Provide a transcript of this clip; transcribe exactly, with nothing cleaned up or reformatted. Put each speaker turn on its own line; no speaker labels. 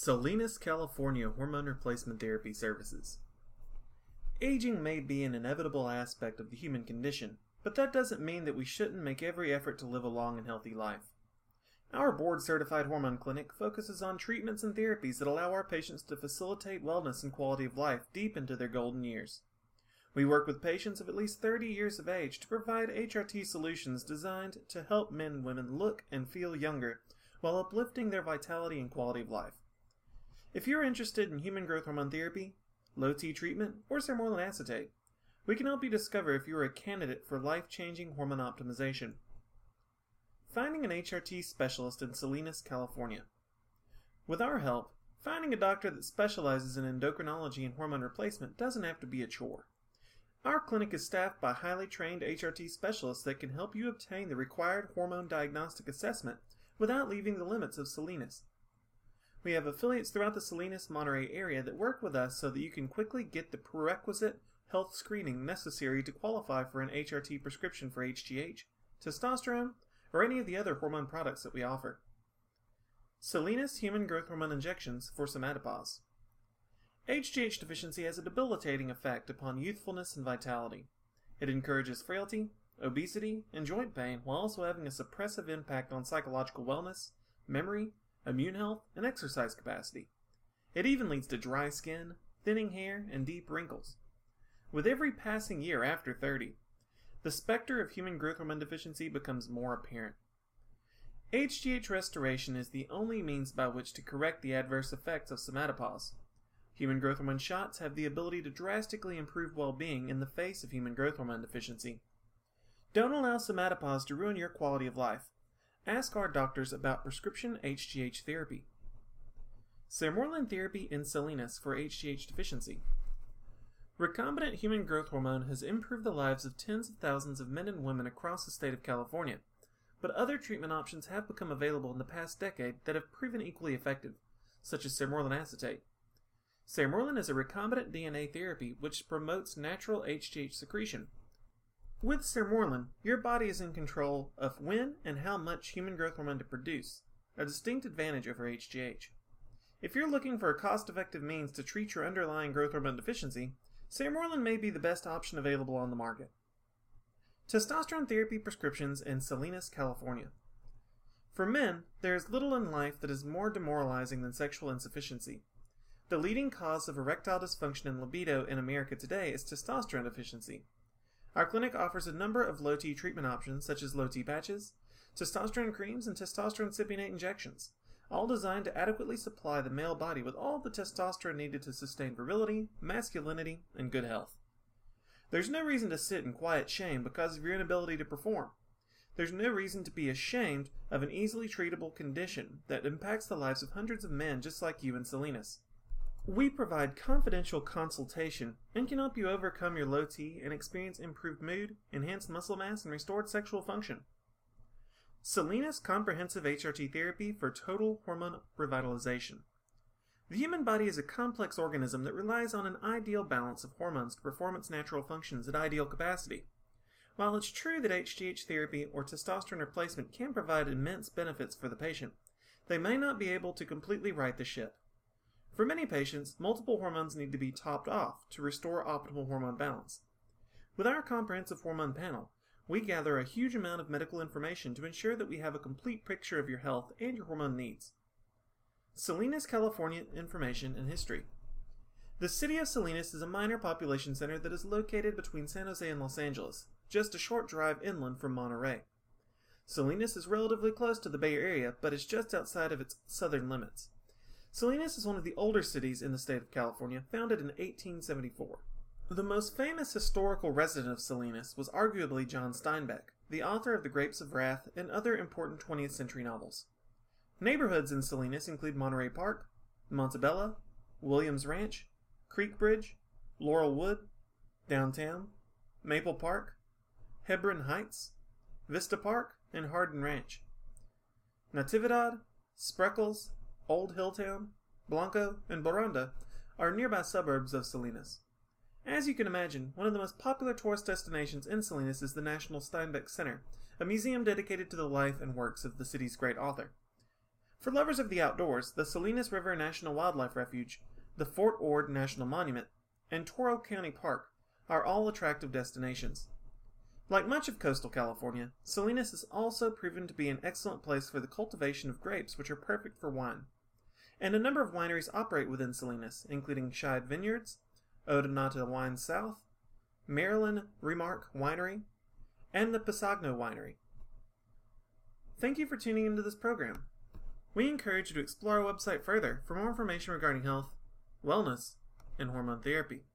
Salinas, California Hormone Replacement Therapy Services. Aging may be an inevitable aspect of the human condition, but that doesn't mean that we shouldn't make every effort to live a long and healthy life. Our board-certified hormone clinic focuses on treatments and therapies that allow our patients to facilitate wellness and quality of life deep into their golden years. We work with patients of at least thirty years of age to provide H R T solutions designed to help men and women look and feel younger while uplifting their vitality and quality of life. If you're interested in human growth hormone therapy, low-T treatment, or sermorelin acetate, we can help you discover if you are a candidate for life-changing hormone optimization. Finding an H R T specialist in Salinas, California. With our help, finding a doctor that specializes in endocrinology and hormone replacement doesn't have to be a chore. Our clinic is staffed by highly trained H R T specialists that can help you obtain the required hormone diagnostic assessment without leaving the limits of Salinas. We have affiliates throughout the Salinas-Monterey area that work with us so that you can quickly get the prerequisite health screening necessary to qualify for an H R T prescription for H G H, testosterone, or any of the other hormone products that we offer. Salinas Human Growth Hormone Injections for somatopause. H G H deficiency has a debilitating effect upon youthfulness and vitality. It encourages frailty, obesity, and joint pain while also having a suppressive impact on psychological wellness, memory, immune health, and exercise capacity. It even leads to dry skin, thinning hair, and deep wrinkles. With every passing year after thirty, the specter of human growth hormone deficiency becomes more apparent. H G H restoration is the only means by which to correct the adverse effects of somatopause. Human growth hormone shots have the ability to drastically improve well-being in the face of human growth hormone deficiency. Don't allow somatopause to ruin your quality of life. Ask our doctors about prescription H G H therapy. Sermorelin therapy in Salinas for H G H deficiency. Recombinant human growth hormone has improved the lives of tens of thousands of men and women across the state of California, but other treatment options have become available in the past decade that have proven equally effective, such as sermorelin acetate. Sermorelin is a recombinant D N A therapy which promotes natural H G H secretion. With sermorelin, your body is in control of when and how much human growth hormone to produce, a distinct advantage over H G H. If you're looking for a cost-effective means to treat your underlying growth hormone deficiency, sermorelin may be the best option available on the market. Testosterone therapy prescriptions in Salinas, California. For men, there is little in life that is more demoralizing than sexual insufficiency. The leading cause of erectile dysfunction and libido in America today is testosterone deficiency. Our clinic offers a number of low-T treatment options such as low-T patches, testosterone creams, and testosterone cypionate injections, all designed to adequately supply the male body with all the testosterone needed to sustain virility, masculinity, and good health. There's no reason to sit in quiet shame because of your inability to perform. There's no reason to be ashamed of an easily treatable condition that impacts the lives of hundreds of men just like you in Salinas. We provide confidential consultation and can help you overcome your low T and experience improved mood, enhanced muscle mass, and restored sexual function. Salinas Comprehensive H R T Therapy for Total Hormone Revitalization. The human body is a complex organism that relies on an ideal balance of hormones to perform its natural functions at ideal capacity. While it's true that H G H therapy or testosterone replacement can provide immense benefits for the patient, they may not be able to completely right the ship. For many patients, multiple hormones need to be topped off to restore optimal hormone balance. With our comprehensive hormone panel, we gather a huge amount of medical information to ensure that we have a complete picture of your health and your hormone needs. Salinas, California information and history. The city of Salinas is a minor population center that is located between San Jose and Los Angeles, just a short drive inland from Monterey. Salinas is relatively close to the Bay Area, but is just outside of its southern limits. Salinas is one of the older cities in the state of California, founded in eighteen seventy-four. The most famous historical resident of Salinas was arguably John Steinbeck, the author of The Grapes of Wrath and other important twentieth century novels. Neighborhoods in Salinas include Monterey Park, Montebello, Williams Ranch, Creek Bridge, Laurel Wood, Downtown, Maple Park, Hebron Heights, Vista Park, and Hardin Ranch. Natividad, Spreckles, Old Hilltown, Blanco, and Boranda are nearby suburbs of Salinas. As you can imagine, one of the most popular tourist destinations in Salinas is the National Steinbeck Center, a museum dedicated to the life and works of the city's great author. For lovers of the outdoors, the Salinas River National Wildlife Refuge, the Fort Ord National Monument, and Toro County Park are all attractive destinations. Like much of coastal California, Salinas has also proven to be an excellent place for the cultivation of grapes, which are perfect for wine. And a number of wineries operate within Salinas, including Scheid Vineyards, Odonata Wine South, Maryland Remark Winery, and the Pisagno Winery. Thank you for tuning into this program. We encourage you to explore our website further for more information regarding health, wellness, and hormone therapy.